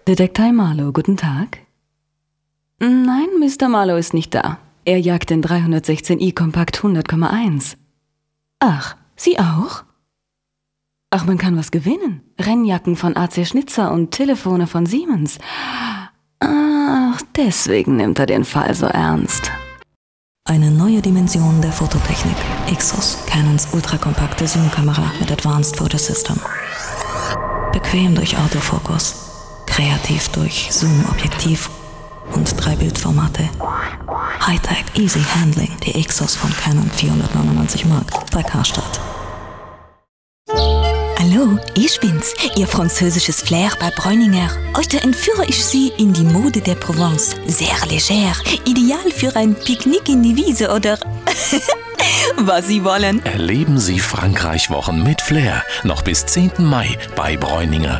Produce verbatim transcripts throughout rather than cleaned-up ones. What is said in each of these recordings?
Detektiv Marlowe, guten Tag. Nein, Mister Marlowe ist nicht da. Er jagt den dreihundertsechzehn i Kompakt hundert Komma eins. Ach, Sie auch? Ach, man kann was gewinnen. Rennjacken von A C Schnitzer und Telefone von Siemens. Ach, deswegen nimmt er den Fall so ernst. Eine neue Dimension der Fototechnik. Ixos, Canons ultrakompakte Zoom-Kamera mit Advanced Photo System. Bequem durch Autofokus. Kreativ durch Zoom-Objektiv und drei Bildformate. Hightech, easy handling. Die Ixos von Canon, vierhundertneunundneunzig Mark bei Karstadt. Hallo, ich bin's, Ihr französisches Flair bei Bräuninger. Heute entführe ich Sie in die Mode der Provence. Sehr leger, ideal für ein Picknick in die Wiese oder was Sie wollen. Erleben Sie Frankreich-Wochen mit Flair. Noch bis zehnten Mai bei Bräuninger.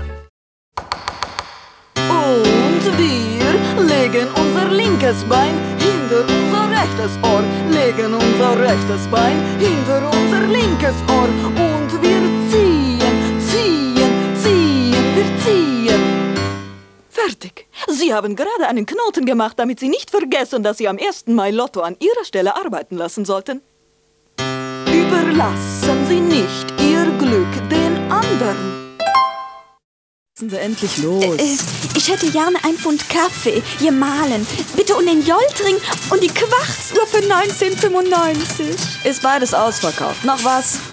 Und wir legen unser linkes Bein hinter unser rechtes Ohr, legen unser rechtes Bein hinter unser linkes Ohr und wir ziehen, ziehen, ziehen, wir ziehen. Fertig. Sie haben gerade einen Knoten gemacht, damit Sie nicht vergessen, dass Sie am ersten Mai Lotto an Ihrer Stelle arbeiten lassen sollten. Überlassen Sie nicht Ihr Glück den anderen. Lassen Sie endlich los. Äh, ich hätte gerne ein Pfund Kaffee, gemahlen. Bitte und den Joltring und die Quarz nur für neunzehn fünfundneunzig. Ist beides ausverkauft. Noch was?